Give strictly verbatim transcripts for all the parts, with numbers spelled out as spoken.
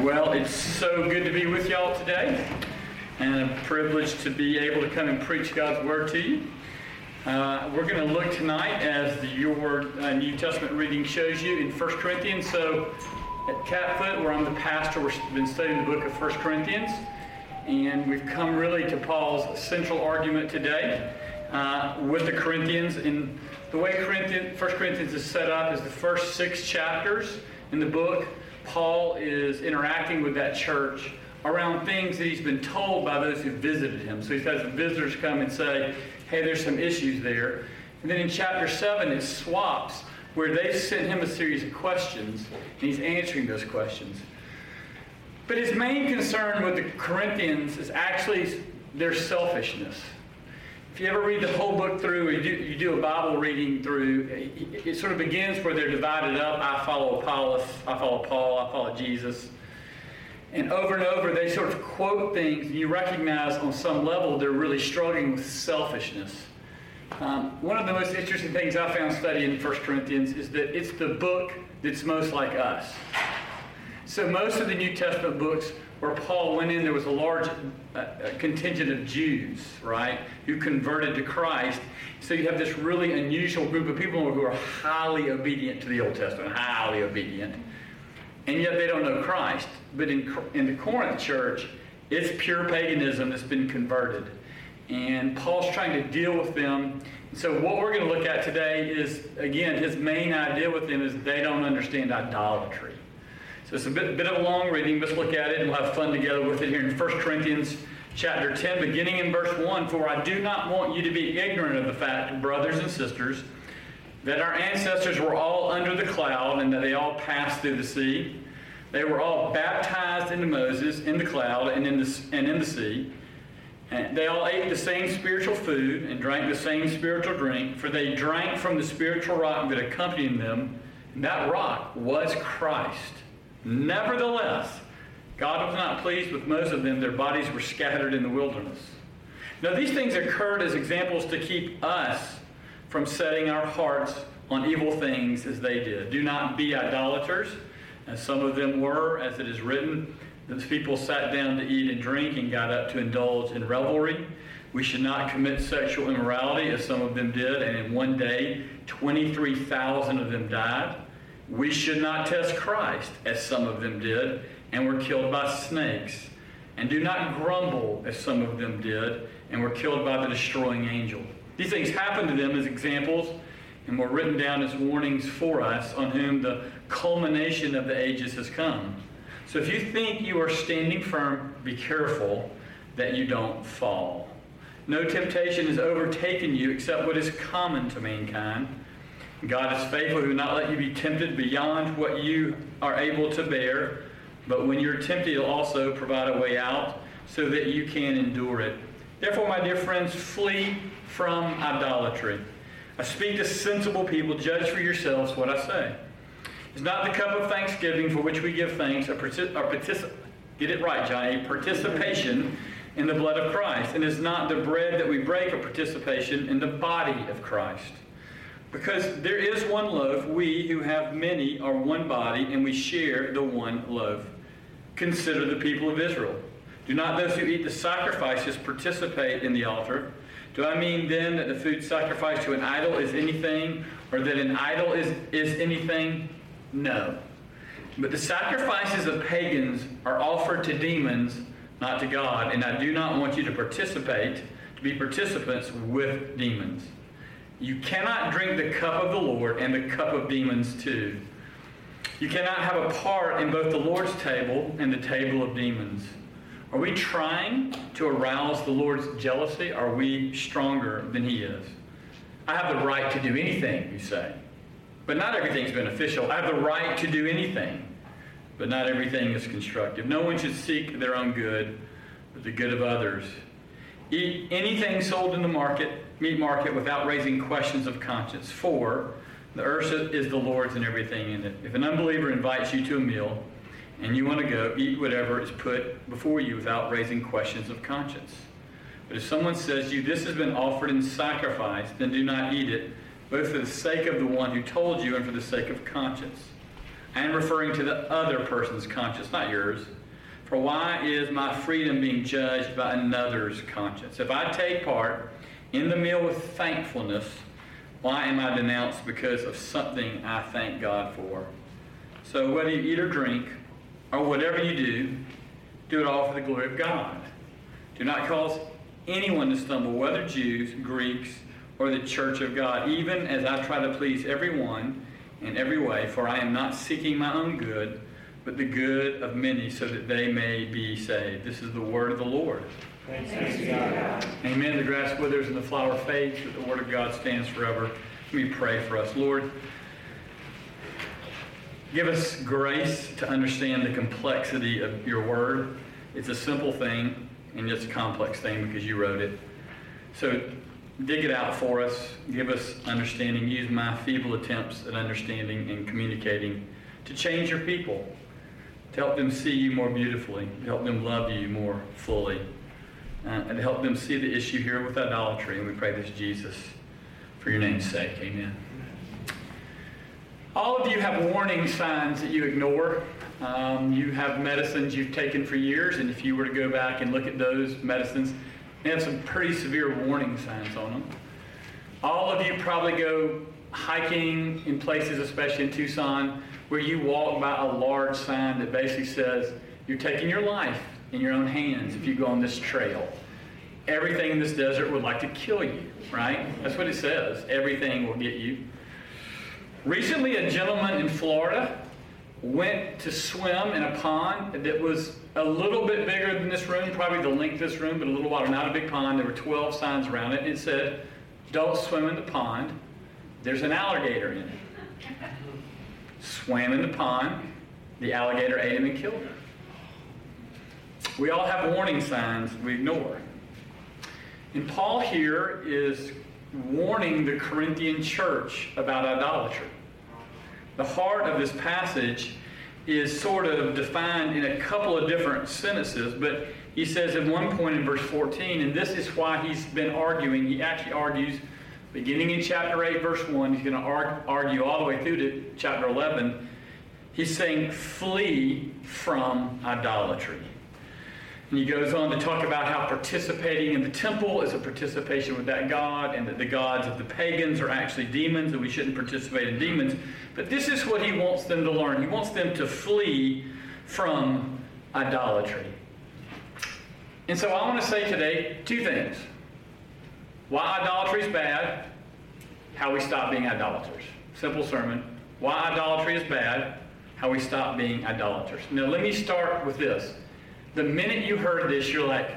Well, it's so good to be with y'all today, and a privilege to be able to come and preach God's Word to you. Uh, we're going to look tonight, as the, your uh, New Testament reading shows you, in First Corinthians. So at Catfoot, where I'm the pastor, we've been studying the book of First Corinthians, and we've come really to Paul's central argument today uh, with the Corinthians. And the way Corinthians, First Corinthians is set up is the first six chapters in the book. Paul is interacting with that church around things that he's been told by those who visited him. So he's had some visitors come and say, hey, there's some issues there. And then in chapter seven, it swaps, where they sent him a series of questions, and he's answering those questions. But his main concern with the Corinthians is actually their selfishness. If you ever read the whole book through, or you do, you do a Bible reading through, it, it sort of begins where they're divided up. I follow Apollos, I follow Paul, I follow Jesus. And over and over, they sort of quote things, and you recognize on some level they're really struggling with selfishness. Um, one of the most interesting things I found studying First Corinthians is that it's the book that's most like us. So most of the New Testament books where Paul went in, there was a large uh, contingent of Jews, right, who converted to Christ. So you have this really unusual group of people who are highly obedient to the Old Testament, highly obedient. And yet they don't know Christ. But in, in the Corinth church, it's pure paganism that's been converted. And Paul's trying to deal with them. So what we're going to look at today is, again, his main idea with them is they don't understand idolatry. So it's a bit, bit of a long reading. Let's look at it and we'll have fun together with it here in First Corinthians chapter ten, beginning in verse one. For I do not want you to be ignorant of the fact, brothers and sisters, that our ancestors were all under the cloud and that they all passed through the sea. They were all baptized into Moses in the cloud and in the, and in the sea. And they all ate the same spiritual food and drank the same spiritual drink, for they drank from the spiritual rock that accompanied them, and that rock was Christ. Nevertheless, God was not pleased with most of them. Their bodies were scattered in the wilderness. Now these things occurred as examples to keep us from setting our hearts on evil things as they did. Do not be idolaters, as some of them were, as it is written. Those people sat down to eat and drink and got up to indulge in revelry. We should not commit sexual immorality, as some of them did, and in one day, twenty-three thousand of them died. We should not test Christ, as some of them did, and were killed by snakes. And do not grumble, as some of them did, and were killed by the destroying angel. These things happened to them as examples, and were written down as warnings for us, on whom the culmination of the ages has come. So if you think you are standing firm, be careful that you don't fall. No temptation has overtaken you except what is common to mankind. God is faithful, who will not let you be tempted beyond what you are able to bear. But when you're tempted, He'll also provide a way out so that you can endure it. Therefore, my dear friends, flee from idolatry. I speak to sensible people. Judge for yourselves what I say. Is not the cup of thanksgiving for which we give thanks, a partic- a partic- get it right, Johnny, a participation in the blood of Christ. And is not the bread that we break a participation in the body of Christ. Because there is one loaf, we who have many are one body, and we share the one loaf. Consider the people of Israel. Do not those who eat the sacrifices participate in the altar? Do I mean then that the food sacrificed to an idol is anything, or that an idol is, is anything? No. But the sacrifices of pagans are offered to demons, not to God, and I do not want you to participate, to be participants with demons. You cannot drink the cup of the Lord and the cup of demons too. You cannot have a part in both the Lord's table and the table of demons. Are we trying to arouse the Lord's jealousy? Are we stronger than He is? I have the right to do anything, you say. But not everything is beneficial. I have the right to do anything. But not everything is constructive. No one should seek their own good, but the good of others. Eat anything sold in the market, meat market, without raising questions of conscience. For the earth is the Lord's and everything in it. If an unbeliever invites you to a meal and you want to go, eat whatever is put before you without raising questions of conscience. But if someone says to you, this has been offered in sacrifice, then do not eat it, both for the sake of the one who told you and for the sake of conscience. I am referring to the other person's conscience, not yours. For why is my freedom being judged by another's conscience? If I take part in the meal with thankfulness, why am I denounced because of something I thank God for? So whether you eat or drink, or whatever you do, do it all for the glory of God. Do not cause anyone to stumble, whether Jews, Greeks, or the church of God, even as I try to please everyone in every way, for I am not seeking my own good, but the good of many, so that they may be saved. This is the word of the Lord. Thanks, Thanks be to God. Amen. The grass withers and the flower fades, but the word of God stands forever. Let me pray for us. Lord, give us grace to understand the complexity of your word. It's a simple thing, and it's a complex thing because you wrote it. So dig it out for us. Give us understanding. Use my feeble attempts at understanding and communicating to change your people, to help them see you more beautifully, to help them love you more fully, uh, and to help them see the issue here with idolatry. And we pray this, Jesus, for your name's sake. Amen. All of you have warning signs that you ignore. Um, you have medicines you've taken for years, and if you were to go back and look at those medicines, they have some pretty severe warning signs on them. All of you probably go hiking in places, especially in Tucson, where you walk by a large sign that basically says, you're taking your life in your own hands if you go on this trail. Everything in this desert would like to kill you, right? That's what it says. Everything will get you. Recently, a gentleman in Florida went to swim in a pond that was a little bit bigger than this room, probably the length of this room, but a little wider, not a big pond. There were twelve signs around it. It said, don't swim in the pond. There's an alligator in it. Swam in the pond. The alligator ate him and killed him. We all have warning signs we ignore. And Paul here is warning the Corinthian church about idolatry. The heart of this passage is sort of defined in a couple of different sentences, but he says at one point in verse fourteen, and this is why he's been arguing, he actually argues beginning in chapter eight, verse one, he's going to argue all the way through to chapter eleven. He's saying, flee from idolatry. And he goes on to talk about how participating in the temple is a participation with that God, and that the gods of the pagans are actually demons, and we shouldn't participate in demons. But this is what he wants them to learn. He wants them to flee from idolatry. And so I want to say today two things. Why idolatry is bad, how we stop being idolaters. Simple sermon. Why idolatry is bad, how we stop being idolaters. Now let me start with this. The minute you heard this, you're like,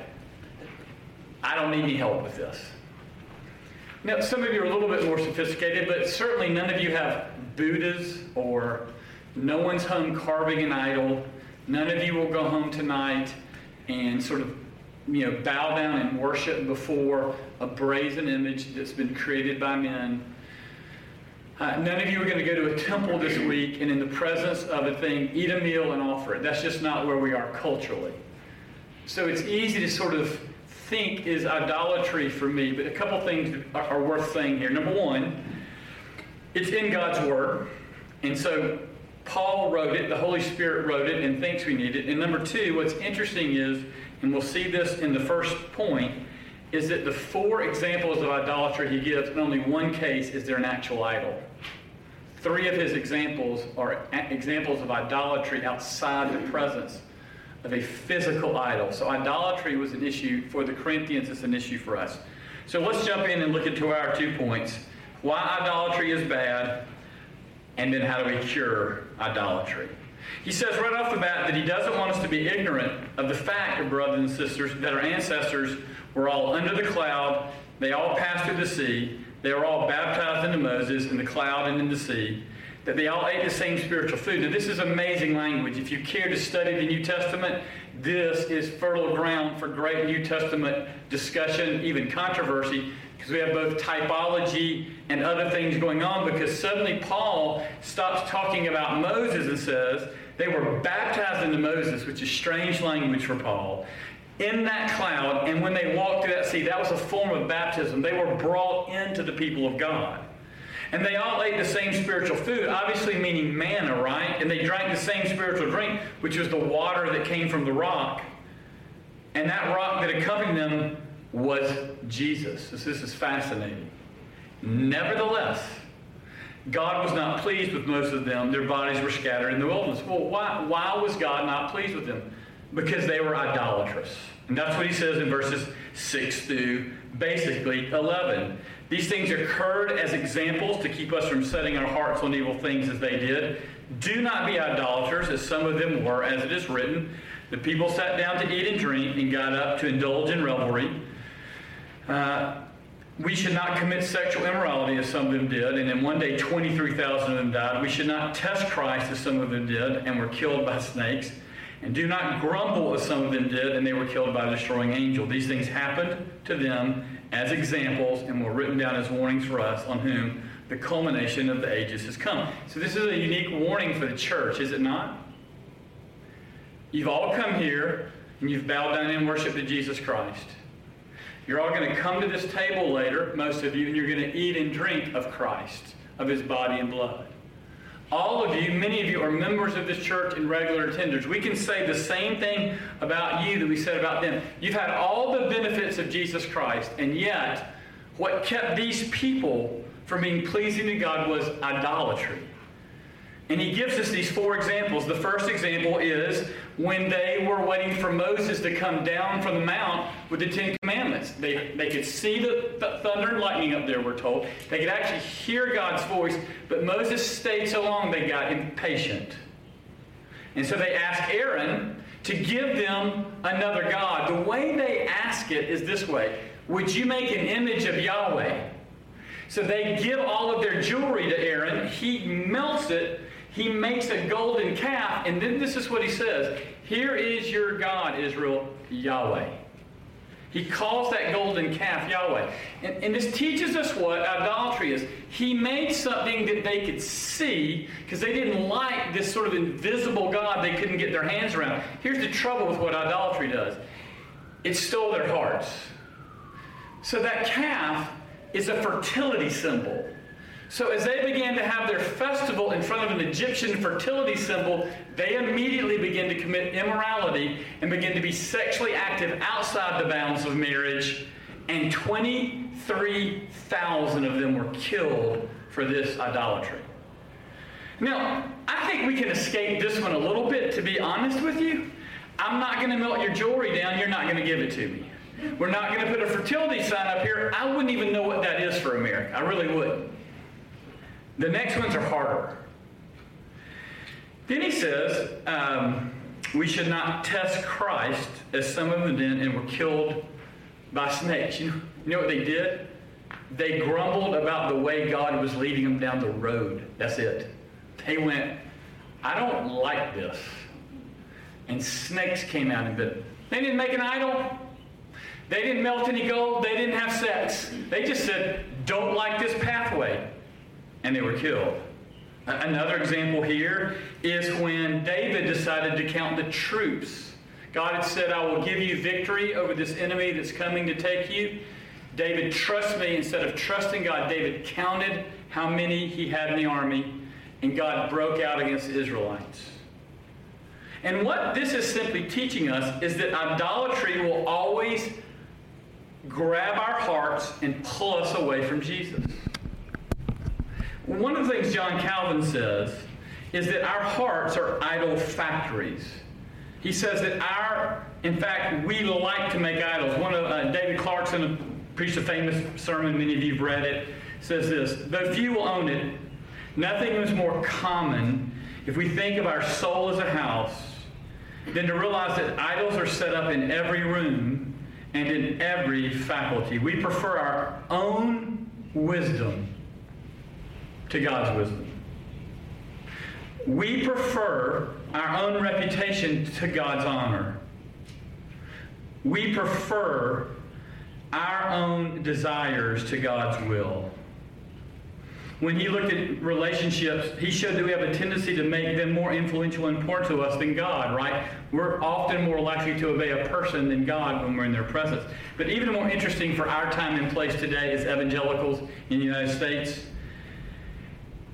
I don't need any help with this. Now, some of you are a little bit more sophisticated, but certainly none of you have Buddhas or no one's home carving an idol. None of you will go home tonight and sort of, you know, bow down and worship before a brazen image that's been created by men. Uh, none of you are going to go to a temple this week and in the presence of a thing, eat a meal and offer it. That's just not where we are culturally. So it's easy to sort of think, is idolatry for me? But a couple things are, are worth saying here. Number one, it's in God's Word. And so Paul wrote it, the Holy Spirit wrote it, and thinks we need it. And number two, what's interesting is, and we'll see this in the first point, is that the four examples of idolatry he gives, in only one case is there an actual idol. Three of his examples are examples of idolatry outside the presence of a physical idol. So idolatry was an issue for the Corinthians, it's an issue for us. So let's jump in and look into our two points. Why idolatry is bad, and then how do we cure idolatry? He says right off the bat that he doesn't want us to be ignorant of the fact, brothers and sisters, that our ancestors were all under the cloud, they all passed through the sea, they were all baptized into Moses in the cloud and in the sea, that they all ate the same spiritual food. Now, this is amazing language. If you care to study the New Testament, this is fertile ground for great New Testament discussion, even controversy, because we have both typology and other things going on, because suddenly Paul stops talking about Moses and says they were baptized into Moses, which is strange language for Paul, in that cloud, and when they walked through that sea, that was a form of baptism. They were brought into the people of God. And they all ate the same spiritual food, obviously meaning manna, right? And they drank the same spiritual drink, which was the water that came from the rock. And that rock that accompanied them was Jesus. This, this is fascinating. Nevertheless, God was not pleased with most of them. Their bodies were scattered in the wilderness. Well, why, why was God not pleased with them? Because they were idolatrous. And that's what he says in verses six through basically eleven. These things occurred as examples to keep us from setting our hearts on evil things as they did. Do not be idolaters, as some of them were, as it is written. The people sat down to eat and drink and got up to indulge in revelry. Uh, we should not commit sexual immorality, as some of them did, and in one day twenty-three thousand of them died. We should not test Christ, as some of them did, and were killed by snakes. And do not grumble, as some of them did, and they were killed by a destroying angel. These things happened to them as examples and were written down as warnings for us, on whom the culmination of the ages has come. So this is a unique warning for the church, is it not? You've all come here, and you've bowed down in worship to Jesus Christ. You're all going to come to this table later, most of you, and you're going to eat and drink of Christ, of his body and blood. All of you, many of you are members of this church and regular attenders. We can say the same thing about you that we said about them. You've had all the benefits of Jesus Christ, and yet what kept these people from being pleasing to God was idolatry. And he gives us these four examples. The first example is when they were waiting for Moses to come down from the mount with the Ten Commandments. They, they could see the th- thunder and lightning up there, we're told. They could actually hear God's voice, but Moses stayed so long they got impatient. And so they asked Aaron to give them another God. The way they ask it is this way: would you make an image of Yahweh? So they give all of their jewelry to Aaron. He melts it. He makes a golden calf, and then this is what he says: here is your God, Israel, Yahweh. He calls that golden calf Yahweh. And, and this teaches us what idolatry is. He made something that they could see, because they didn't like this sort of invisible God they couldn't get their hands around. Here's the trouble with what idolatry does. It stole their hearts. So that calf is a fertility symbol. So as they began to have their festival in front of an Egyptian fertility symbol, they immediately began to commit immorality and begin to be sexually active outside the bounds of marriage. And twenty-three thousand of them were killed for this idolatry. Now, I think we can escape this one a little bit, to be honest with you. I'm not going to melt your jewelry down. You're not going to give it to me. We're not going to put a fertility sign up here. I wouldn't even know what that is for America. I really wouldn't. The next ones are harder. Then he says, um, we should not test Christ, as some of them did, and were killed by snakes. You know, you know what they did? They grumbled about the way God was leading them down the road. That's it. They went, I don't like this. And snakes came out and bit them. They didn't make an idol. They didn't melt any gold. They didn't have sex. They just said, don't like this pathway. And they were killed. Another example here is when David decided to count the troops. God had said, I will give you victory over this enemy that's coming to take you. David, trust me. Instead of trusting God, David counted how many he had in the army, and God broke out against the Israelites. And what this is simply teaching us is that idolatry will always grab our hearts and pull us away from Jesus. One of the things John Calvin says is that our hearts are idol factories. He says that our, in fact, we like to make idols. One of uh, David Clarkson preached a famous sermon, many of you have read it, says this: though few will own it, nothing is more common if we think of our soul as a house than to realize that idols are set up in every room and in every faculty. We prefer our own wisdom to God's wisdom. We prefer our own reputation to God's honor. We prefer our own desires to God's will. When he looked at relationships, he showed that we have a tendency to make them more influential and important to us than God, right? We're often more likely to obey a person than God when we're in their presence. But even more interesting for our time and place today as evangelicals in the United States,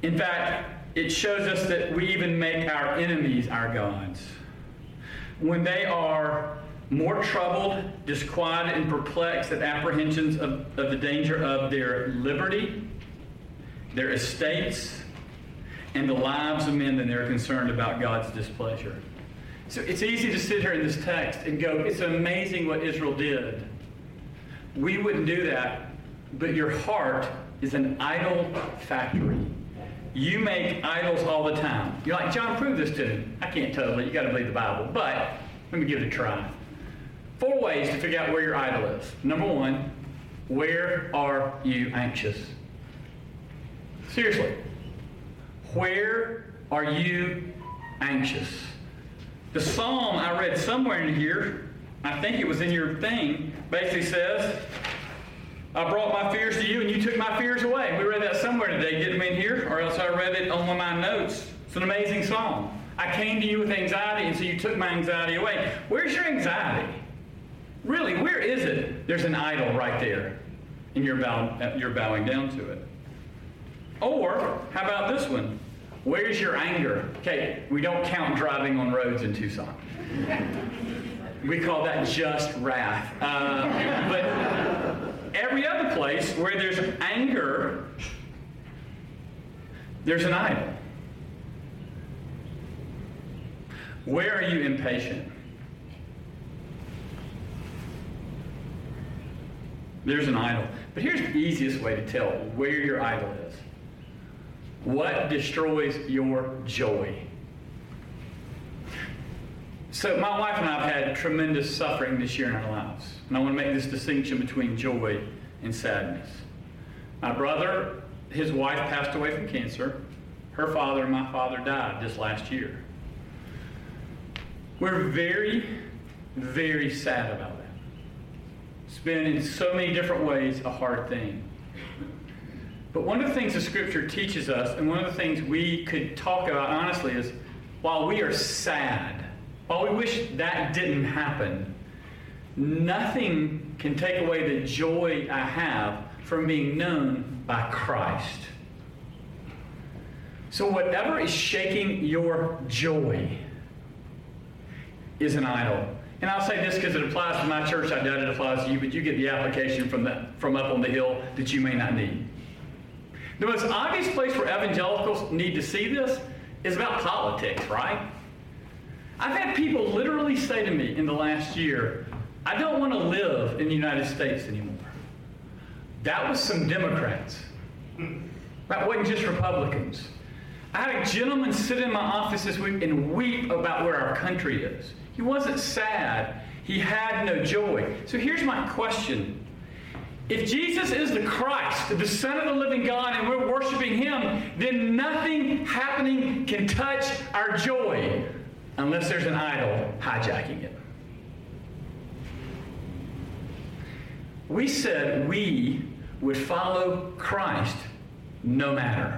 In fact, it shows us that we even make our enemies our gods. When they are more troubled, disquieted, and perplexed at apprehensions of, of the danger of their liberty, their estates, and the lives of men than they're concerned about God's displeasure. So it's easy to sit here in this text and go, it's amazing what Israel did. We wouldn't do that, but your heart is an idol factory. You make idols all the time. You're like, John, prove this to me. I can't totally. You got to believe the Bible. But let me give it a try. Four ways to figure out where your idol is. Number one, where are you anxious? Seriously. Where are you anxious? The psalm I read somewhere in here, I think it was in your thing, basically says, I brought my fears to you and you took my fears away. We read that somewhere today, didn't we, in here? Or else I read it on one of my notes. It's an amazing psalm. I came to you with anxiety and so you took my anxiety away. Where's your anxiety? Really, where is it? There's an idol right there. And you're, bow, you're bowing down to it. Or, how about this one? Where's your anger? Okay, we don't count driving on roads in Tucson. We call that just wrath. Uh, but every other place where there's anger, there's an idol. Where are you impatient? There's an idol. But here's the easiest way to tell where your idol is. What destroys your joy? So my wife and I have had tremendous suffering this year in our lives. And I want to make this distinction between joy and sadness. My brother, his wife passed away from cancer. Her father and my father died this last year. We're very, very sad about that. It's been in so many different ways a hard thing. But one of the things the Scripture teaches us, and one of the things we could talk about honestly, is while we are sad, while we wish that didn't happen, nothing can take away the joy I have from being known by Christ. So whatever is shaking your joy is an idol. And I'll say this because it applies to my church. I doubt it applies to you, but you get the application from, the, from up on the hill that you may not need. The most obvious place where evangelicals need to see this is about politics, right? I've had people literally say to me in the last year, I don't want to live in the United States anymore. That was some Democrats. That wasn't just Republicans. I had a gentleman sit in my office this week and weep about where our country is. He wasn't sad. He had no joy. So here's my question. If Jesus is the Christ, the Son of the living God, and we're worshiping Him, then nothing happening can touch our joy unless there's an idol hijacking it. We said we would follow Christ no matter.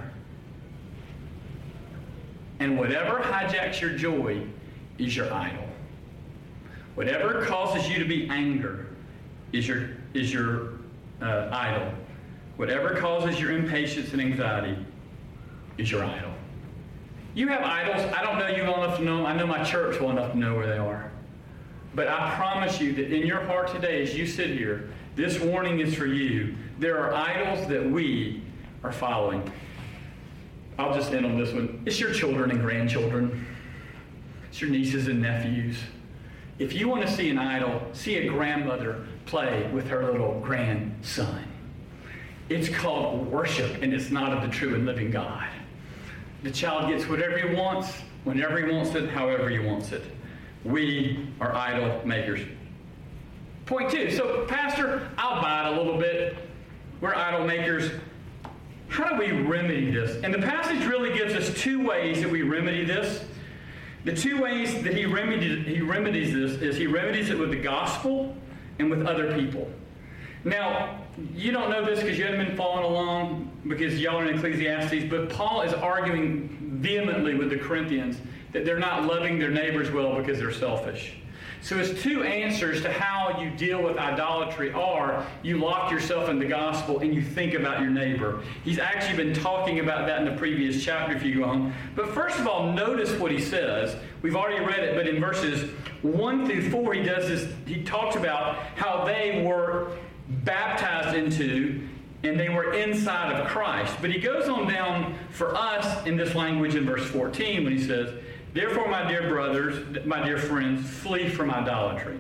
And whatever hijacks your joy is your idol. Whatever causes you to be anger is your, is your uh, idol. Whatever causes your impatience and anxiety is your idol. You have idols. I don't know you well enough to know them. I know my church well enough to know where they are. But I promise you that in your heart today, as you sit here, this warning is for you. There are idols that we are following. I'll just end on this one. It's your children and grandchildren. It's your nieces and nephews. If you want to see an idol, see a grandmother play with her little grandson. It's called worship, and it's not of the true and living God. The child gets whatever he wants, whenever he wants it, however he wants it. We are idol makers. Point two. So, Pastor, I'll buy it a little bit. We're idol makers. How do we remedy this? And the passage really gives us two ways that we remedy this. The two ways that he remedies, he remedies this is he remedies it with the gospel and with other people. Now, you don't know this because you haven't been following along because y'all are in Ecclesiastes, but Paul is arguing vehemently with the Corinthians that they're not loving their neighbors well because they're selfish. So his two answers to how you deal with idolatry are you lock yourself in the gospel and you think about your neighbor. He's actually been talking about that in the previous chapter if you go home. But first of all, notice what he says. We've already read it, but in verses one through four, he does this. He talks about how they were baptized into and they were inside of Christ. But he goes on down for us in this language in verse fourteen when he says, "Therefore, my dear brothers, my dear friends, flee from idolatry.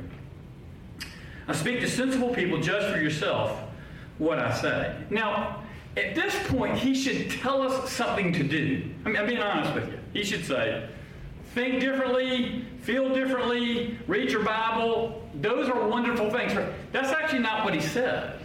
I speak to sensible people, judge for yourself what I say." Now, at this point, he should tell us something to do. I mean, I'm being honest with you. He should say, think differently, feel differently, read your Bible. Those are wonderful things. That's actually not what he says.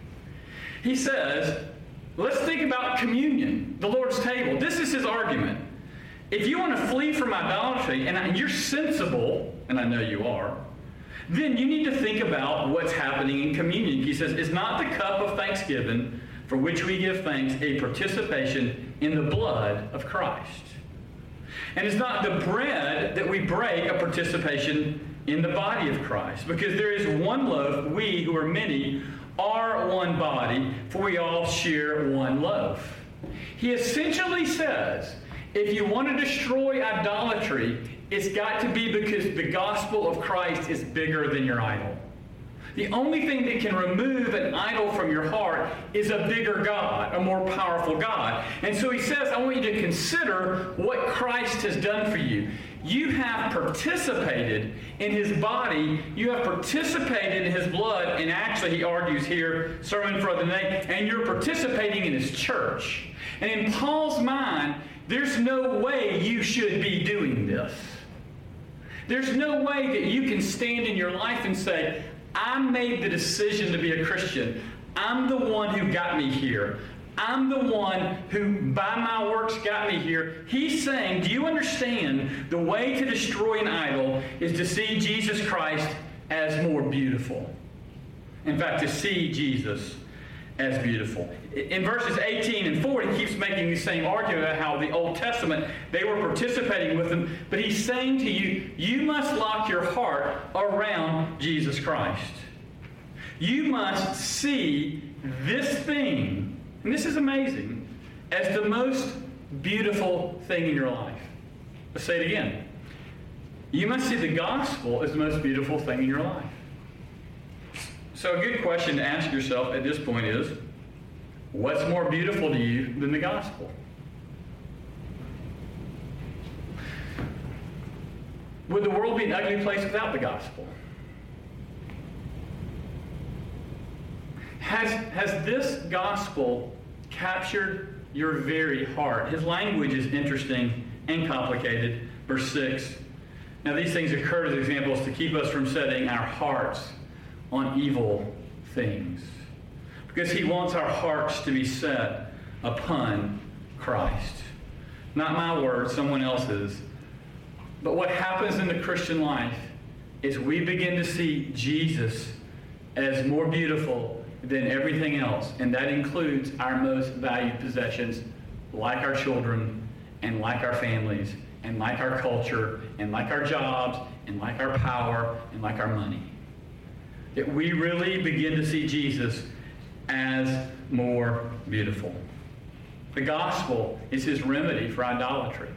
He says, let's think about communion, the Lord's table. This is his argument. If you want to flee from idolatry, and you're sensible, and I know you are, then you need to think about what's happening in communion. He says, is not the cup of thanksgiving for which we give thanks a participation in the blood of Christ? And is not the bread that we break a participation in the body of Christ? Because there is one loaf, we who are many are one body, for we all share one loaf. He essentially says, if you want to destroy idolatry, it's got to be because the gospel of Christ is bigger than your idol. The only thing that can remove an idol from your heart is a bigger God, a more powerful God. And so he says, I want you to consider what Christ has done for you. You have participated in his body. You have participated in his blood. And actually, he argues here, sermon for the day, and you're participating in his church. And in Paul's mind, there's no way you should be doing this. There's no way that you can stand in your life and say, I made the decision to be a Christian. I'm the one who got me here. I'm the one who, by my works, got me here. He's saying, do you understand the way to destroy an idol is to see Jesus Christ as more beautiful? In fact, to see Jesus as beautiful. In verses eighteen and forty, he keeps making the same argument about how the Old Testament, they were participating with him, but he's saying to you, you must lock your heart around Jesus Christ. You must see this thing, and this is amazing, as the most beautiful thing in your life. Let's say it again. You must see the gospel as the most beautiful thing in your life. So a good question to ask yourself at this point is, what's more beautiful to you than the gospel? Would the world be an ugly place without the gospel? Has, has this gospel captured your very heart? His language is interesting and complicated. Verse six. Now these things occur as examples to keep us from setting our hearts on evil things. Because he wants our hearts to be set upon Christ. Not my words, someone else's. But what happens in the Christian life is we begin to see Jesus as more beautiful than everything else. And that includes our most valued possessions, like our children, and like our families, and like our culture, and like our jobs, and like our power, and like our money. That we really begin to see Jesus as more beautiful. The gospel is his remedy for idolatry.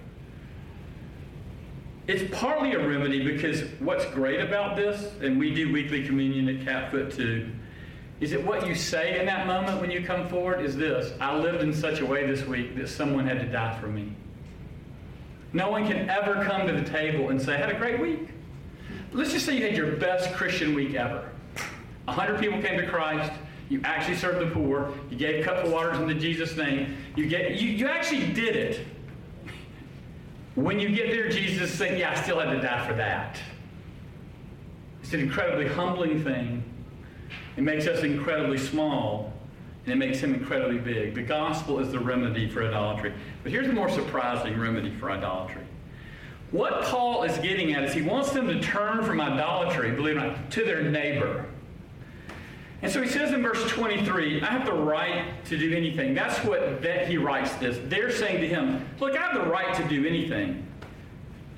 It's partly a remedy because what's great about this, and we do weekly communion at Catfoot too, is that what you say in that moment when you come forward is this: I lived in such a way this week that someone had to die for me. No one can ever come to the table and say, I had a great week. Let's just say you had your best Christian week ever. A hundred people came to Christ. You actually served the poor. You gave cup of waters in Jesus' name. You get you, you actually did it. When you get there, Jesus is saying, yeah, I still had to die for that. It's an incredibly humbling thing. It makes us incredibly small, and it makes him incredibly big. The gospel is the remedy for idolatry. But here's the more surprising remedy for idolatry. What Paul is getting at is he wants them to turn from idolatry, believe it or not, to their neighbor. And so he says in verse twenty-three, I have the right to do anything. That's what that he writes this. They're saying to him, look, I have the right to do anything.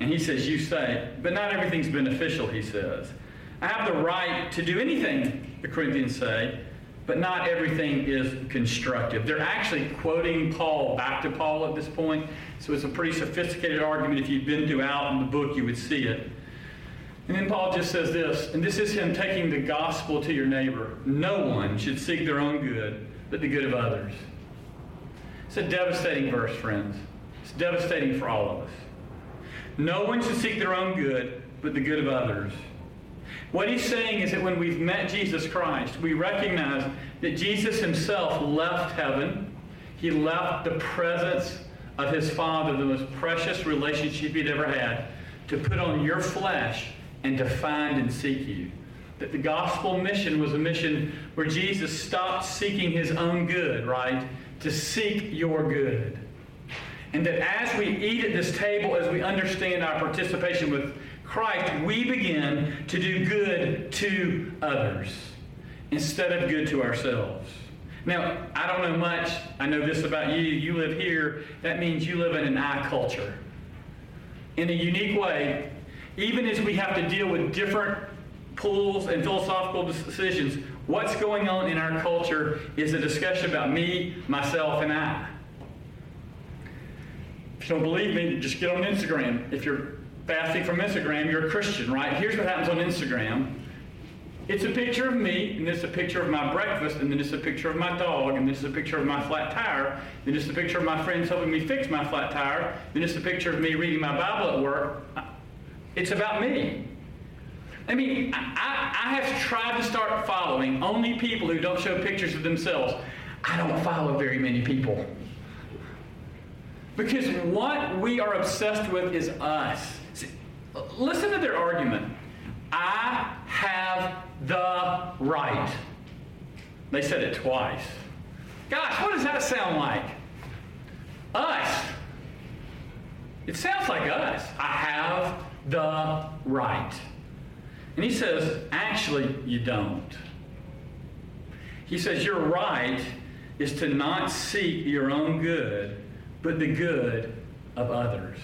And he says, you say, but not everything's beneficial, he says. I have the right to do anything, the Corinthians say, but not everything is constructive. They're actually quoting Paul back to Paul at this point, so it's a pretty sophisticated argument. If you've been throughout in the book, you would see it. And then Paul just says this, and this is him taking the gospel to your neighbor. No one should seek their own good, but the good of others. It's a devastating verse, friends. It's devastating for all of us. No one should seek their own good, but the good of others. What he's saying is that when we've met Jesus Christ, we recognize that Jesus himself left heaven. He left the presence of his Father, the most precious relationship he'd ever had, to put on your flesh and to find and seek you. That the gospel mission was a mission where Jesus stopped seeking his own good, right? To seek your good. And that as we eat at this table, as we understand our participation with Christ, we begin to do good to others instead of good to ourselves. Now, I don't know much. I know this about you. You live here. That means you live in an I culture. In a unique way, even as we have to deal with different pools and philosophical decisions, what's going on in our culture is a discussion about me, myself, and I. If you don't believe me, just get on Instagram. If you're fasting from Instagram, you're a Christian, right? Here's what happens on Instagram. It's a picture of me, and it's a picture of my breakfast, and then it's a picture of my dog, and then it's a picture of my flat tire, then it's a picture of my friends helping me fix my flat tire, then it's a picture of me reading my Bible at work. It's about me. I mean, I, I have tried to start following only people who don't show pictures of themselves. I don't follow very many people. Because what we are obsessed with is us. See, listen to their argument. I have the right. They said it twice. Gosh, what does that sound like? Us. It sounds like us. I have the right. And he says, actually, you don't. He says, your right is to not seek your own good, but the good of others.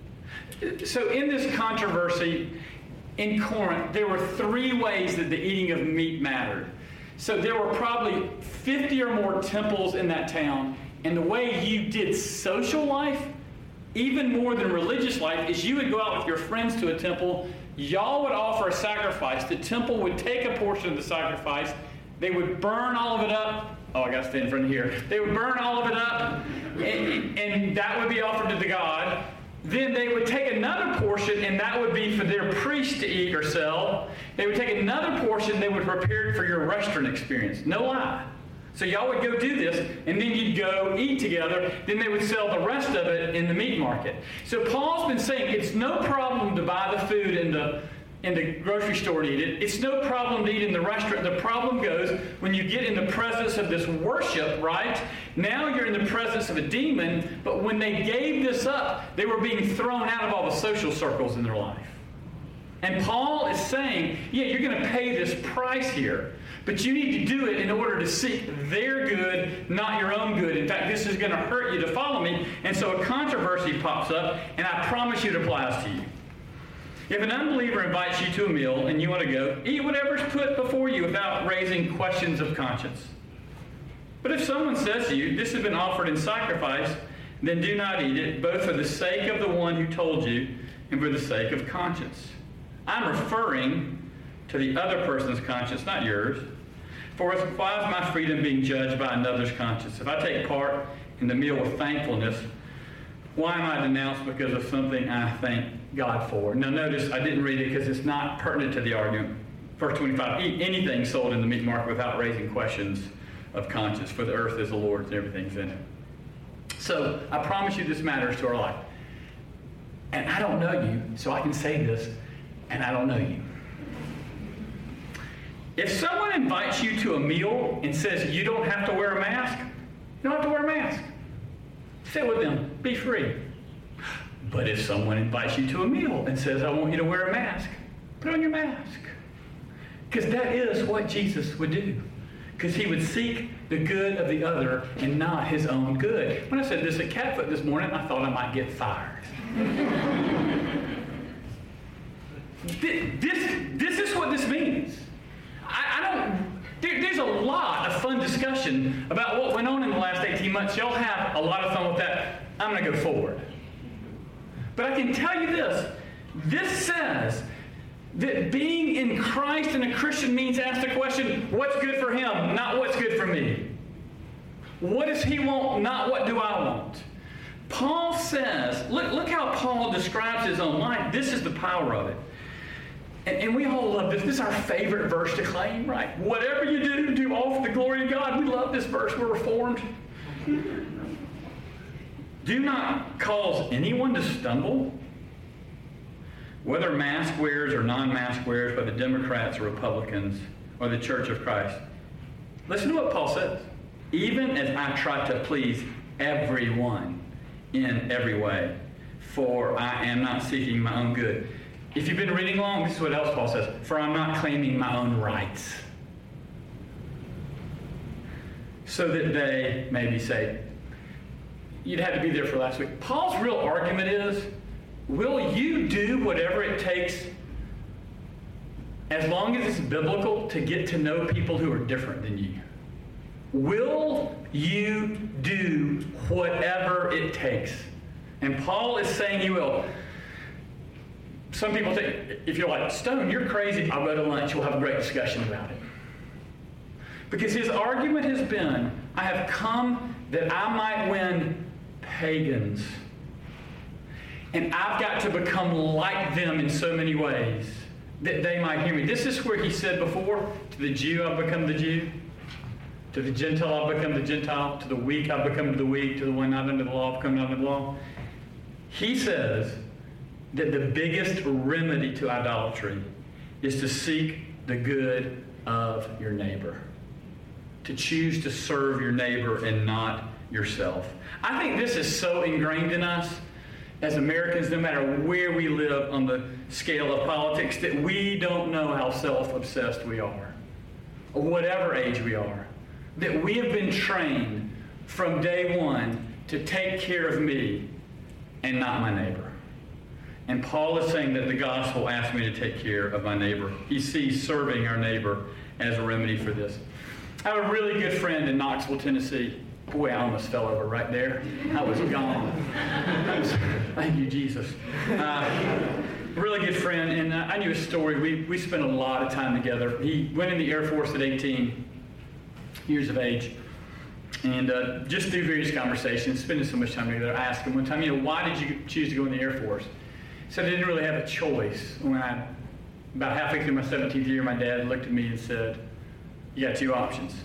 So in this controversy in Corinth, there were three ways that the eating of meat mattered. So there were probably fifty or more temples in that town, and the way you did social life, even more than religious life, is you would go out with your friends to a temple, y'all would offer a sacrifice, the temple would take a portion of the sacrifice, they would burn all of it up. Oh, I got to stand in front of here. They would burn all of it up, and, and that would be offered to the god. Then they would take another portion, and that would be for their priest to eat or sell. They would take another portion, they would prepare it for your restaurant experience. No lie. So y'all would go do this, and then you'd go eat together. Then they would sell the rest of it in the meat market. So Paul's been saying it's no problem to buy the food in the in the grocery store and eat it. It's no problem to eat in the restaurant. The problem goes when you get in the presence of this worship, right? Now you're in the presence of a demon, but when they gave this up, they were being thrown out of all the social circles in their life. And Paul is saying, yeah, you're going to pay this price here, but you need to do it in order to seek their good, not your own good. In fact, this is going to hurt you to follow me. And so a controversy pops up, and I promise you it applies to you. If an unbeliever invites you to a meal and you want to go, eat whatever's put before you without raising questions of conscience. But if someone says to you, this has been offered in sacrifice, then do not eat it, both for the sake of the one who told you and for the sake of conscience. I'm referring to the other person's conscience, not yours. For why is my freedom being judged by another's conscience? If I take part in the meal with thankfulness, why am I denounced because of something I thank God for? Now notice, I didn't read it because it's not pertinent to the argument. Verse twenty-five, eat anything sold in the meat market without raising questions of conscience, for the earth is the Lord's and everything's in it. So, I promise you this matters to our life. And I don't know you, so I can say this, and I don't know you. If someone invites you to a meal and says you don't have to wear a mask, you don't have to wear a mask. Sit with them. Be free. But if someone invites you to a meal and says, I want you to wear a mask, put on your mask. Because that is what Jesus would do. Because he would seek the good of the other and not his own good. When I said this at Catfoot this morning, I thought I might get fired. This, this is what this means. I, I don't, there, there's a lot of fun discussion about what went on in the last eighteen months. Y'all have a lot of fun with that. I'm going to go forward. But I can tell you this. This says that being in Christ and a Christian means ask the question, what's good for him, not what's good for me. What does he want, not what do I want? Paul says, look, look how Paul describes his own life. This is the power of it. And, and we all love this. This is our favorite verse to claim, right? Whatever you do, do all for the glory of God. We love this verse. We're Reformed. Do not cause anyone to stumble, whether mask wearers or non-mask wearers, by the Democrats or Republicans or the Church of Christ. Listen to what Paul says. Even as I try to please everyone in every way, for I am not seeking my own good. If you've been reading along, this is what else Paul says. For I'm not claiming my own rights, so that they may be saved. You'd have to be there for last week. Paul's real argument is, will you do whatever it takes, as long as it's biblical, to get to know people who are different than you? Will you do whatever it takes? And Paul is saying you will. Some people think, if you're like, Stone, you're crazy, I'll go to lunch, we'll have a great discussion about it. Because his argument has been, I have come that I might win pagans. And I've got to become like them in so many ways that they might hear me. This is where he said before, to the Jew I've become the Jew. To the Gentile I've become the Gentile. To the weak I've become the weak. To the one not under the law I've become not under the law. He says that the biggest remedy to idolatry is to seek the good of your neighbor. To choose to serve your neighbor and not yourself. I think this is so ingrained in us as Americans, no matter where we live on the scale of politics, that we don't know how self-obsessed we are, or whatever age we are. That we have been trained from day one to take care of me and not my neighbor. And Paul is saying that the gospel asks me to take care of my neighbor. He sees serving our neighbor as a remedy for this. I have a really good friend in Knoxville, Tennessee. Boy, I almost fell over right there. I was gone. I was, thank you, Jesus. Uh, really good friend, and uh, I knew his story. We, we spent a lot of time together. He went in the Air Force at eighteen years of age. And uh, just through various conversations, spending so much time together, I asked him one time, you know, why did you choose to go in the Air Force? He said I didn't really have a choice. When I, about halfway through my seventeenth year, my dad looked at me and said, you got two options.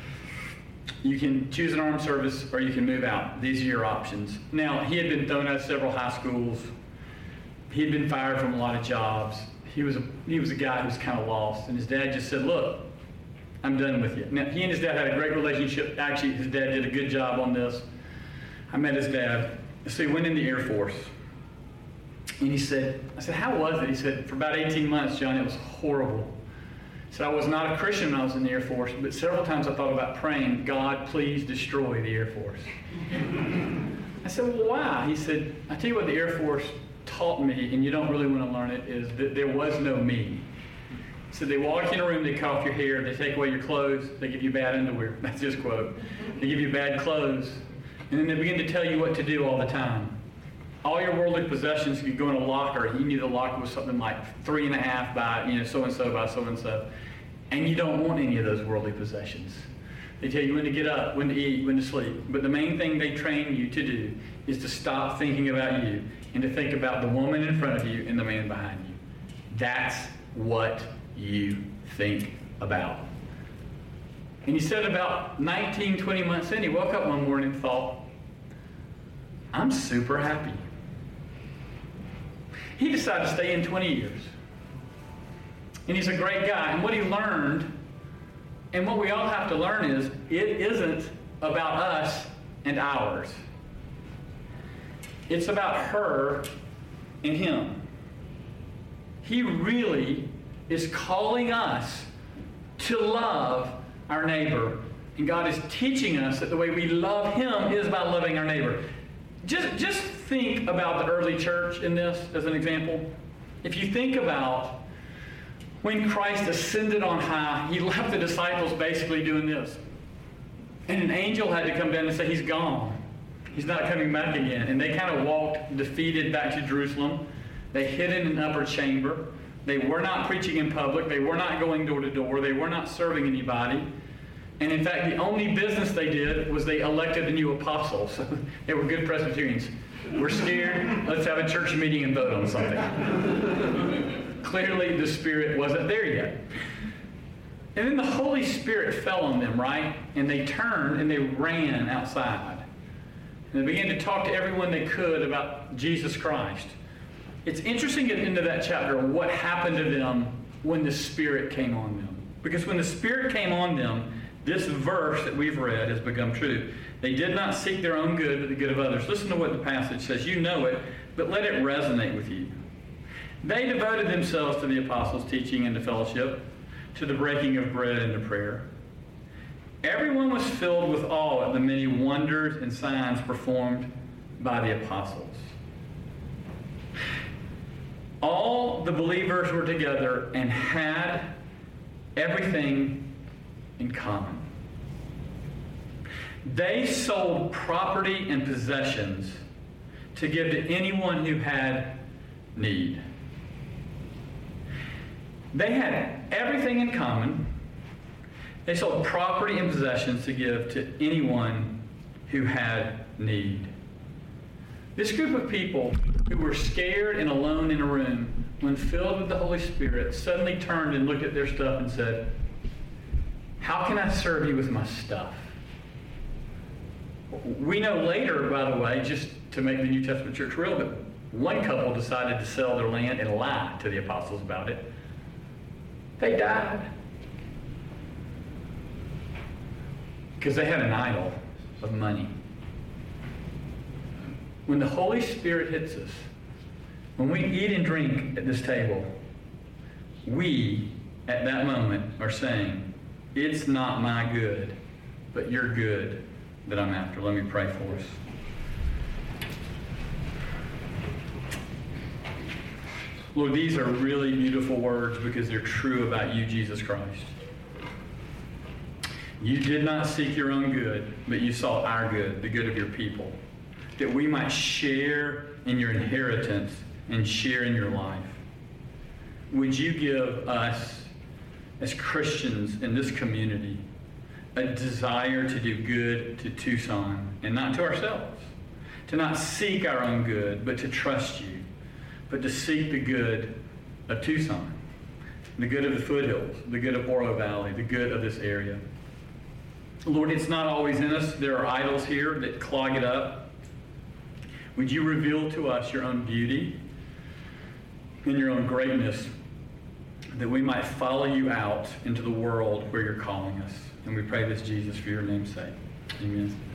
You can choose an armed service or you can move out. These are your options. Now, he had been thrown out of several high schools. He had been fired from a lot of jobs. He was a, he was a guy who was kind of lost. And his dad just said, look, I'm done with you. Now, he and his dad had a great relationship. Actually, his dad did a good job on this. I met his dad. So he went in the Air Force. And he said, I said, how was it? He said, for about eighteen months, John, it was horrible. He said, I was not a Christian when I was in the Air Force, but several times I thought about praying, God, please destroy the Air Force. I said, well, why? He said, I tell you what the Air Force taught me, and you don't really want to learn it, is that there was no me. So they walk in a room, they cut off your hair, they take away your clothes, they give you bad underwear. That's his quote. They give you bad clothes, and then they begin to tell you what to do all the time. All your worldly possessions, you go in a locker, you need a locker with something like three and a half by, you know, so-and-so by so-and-so. And you don't want any of those worldly possessions. They tell you when to get up, when to eat, when to sleep. But the main thing they train you to do is to stop thinking about you and to think about the woman in front of you and the man behind you. That's what you think about. And he said about nineteen, twenty months in, he woke up one morning and thought, I'm super happy. He decided to stay in twenty years. And he's a great guy. And what he learned, and what we all have to learn is, it isn't about us and ours. It's about her and him. He really is calling us to love our neighbor. And God is teaching us that the way we love him is about loving our neighbor. Just, just think about the early church in this as an example. If you think about when Christ ascended on high, he left the disciples basically doing this. And an angel had to come down and say, he's gone. He's not coming back again. And they kind of walked defeated back to Jerusalem. They hid in an upper chamber. They were not preaching in public. They were not going door to door. They were not serving anybody. And in fact, the only business they did was they elected a new apostle. So they were good Presbyterians. We're scared. Let's have a church meeting and vote on something. Clearly, the Spirit wasn't there yet. And then the Holy Spirit fell on them, right? And they turned and they ran outside. And they began to talk to everyone they could about Jesus Christ. It's interesting at the end of that chapter what happened to them when the Spirit came on them. Because when the Spirit came on them, this verse that we've read has become true. They did not seek their own good, but the good of others. Listen to what the passage says. You know it, but let it resonate with you. They devoted themselves to the apostles' teaching and to fellowship, to the breaking of bread and to prayer. Everyone was filled with awe at the many wonders and signs performed by the apostles. All the believers were together and had everything in common. They sold property and possessions to give to anyone who had need. They had everything in common. They sold property and possessions to give to anyone who had need. This group of people who were scared and alone in a room, when filled with the Holy Spirit, suddenly turned and looked at their stuff and said, how can I serve you with my stuff? We know later, by the way, just to make the New Testament church real, that one couple decided to sell their land and lie to the apostles about it. They died. Because they had an idol of money. When the Holy Spirit hits us, when we eat and drink at this table, we, at that moment, are saying, it's not my good, but your good that I'm after. Let me pray for us. Lord, these are really beautiful words because they're true about you, Jesus Christ. You did not seek your own good, but you sought our good, the good of your people, that we might share in your inheritance and share in your life. Would you give us, as Christians in this community, a desire to do good to Tucson and not to ourselves, to not seek our own good, but to trust you, but to seek the good of Tucson, the good of the foothills, the good of Oro Valley, the good of this area. Lord, it's not always in us. There are idols here that clog it up. Would you reveal to us your own beauty and your own greatness, that we might follow you out into the world where you're calling us. And we pray this, Jesus, for your name's sake. Amen.